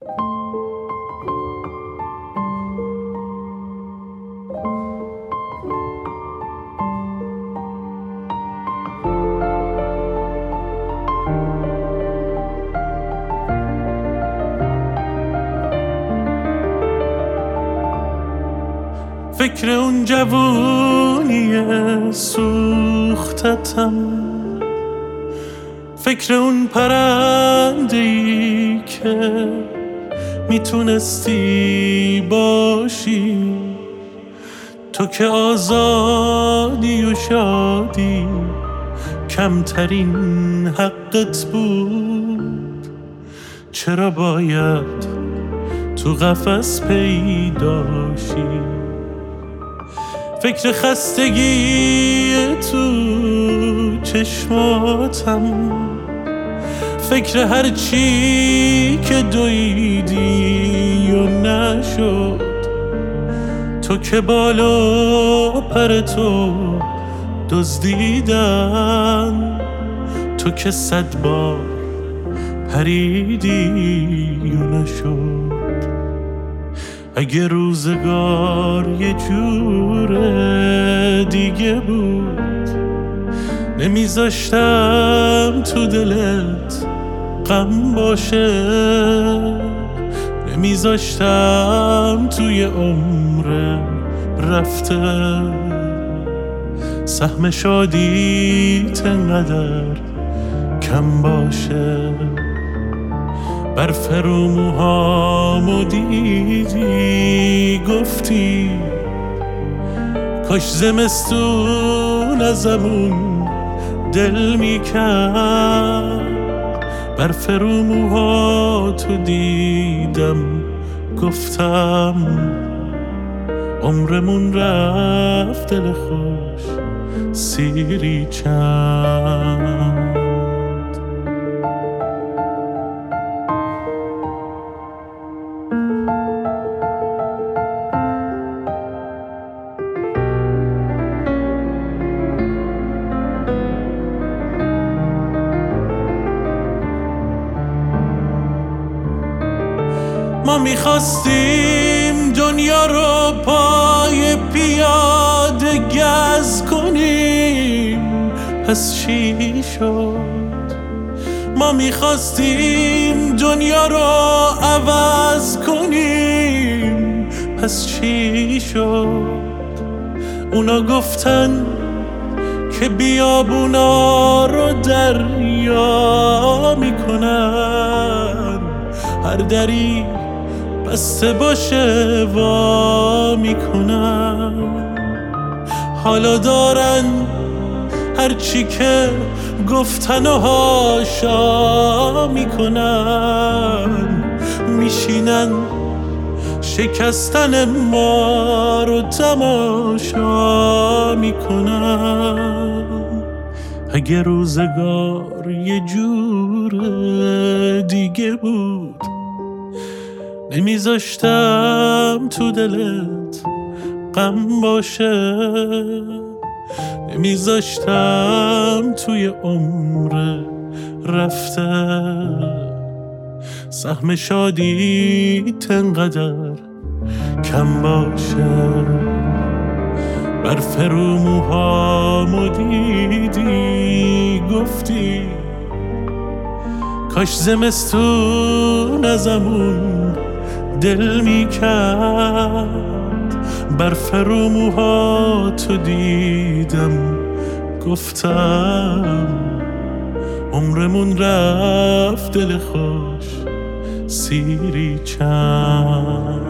فکر اون جوونی سوختتم، فکر اون پرنده‌ای که میتونستی باشی، تو که آزادی و شادی کمترین حقت بود. چرا باید تو قفس پیداشی؟ فکر خستگی تو چشماتم، فکر هر چی که دویدی و نشد، تو که بالا پر تو دزدیدن، تو که 100 بار پریدی و نشد. اگه روزگار یه جور دیگه بود، نمیذاشتم تو دلت غم باشه، نمیذاشتم توی عمر رفته سهم شادیت انقدر کم باشه. برف رو موهامو دیدی گفتی کاش زمستون ازمون دل میکرد. برف رو موهاتو دیدم گفتم عمرمون رفت دل خوش سیری چند. ما میخواستیم دنیا رو پای پیاده گز کنیم، پس چی شد؟ ما میخواستیم دنیا رو عوض کنیم، پس چی شد؟ اونا گفتن که بیابونا رو دریا میکنن، هر دری بسته باشه وا میکنن. حالا دارن هرچی که گفتن و هاشا میکنن، میشینن شکستن ما رو تماشا میکنن. اگه روزگار یه جور دیگه بود، نمیذاشتم تو دلت غم باشه، نمیذاشتم توی عمر رفته سهم شادیت انقدر کم باشه. برف رو موهامو دیدی گفتی کاش زمستون ازمون دل میکرد. برف رو موهاتو دیدم گفتم عمرمون رفت دل خوش سیری چند.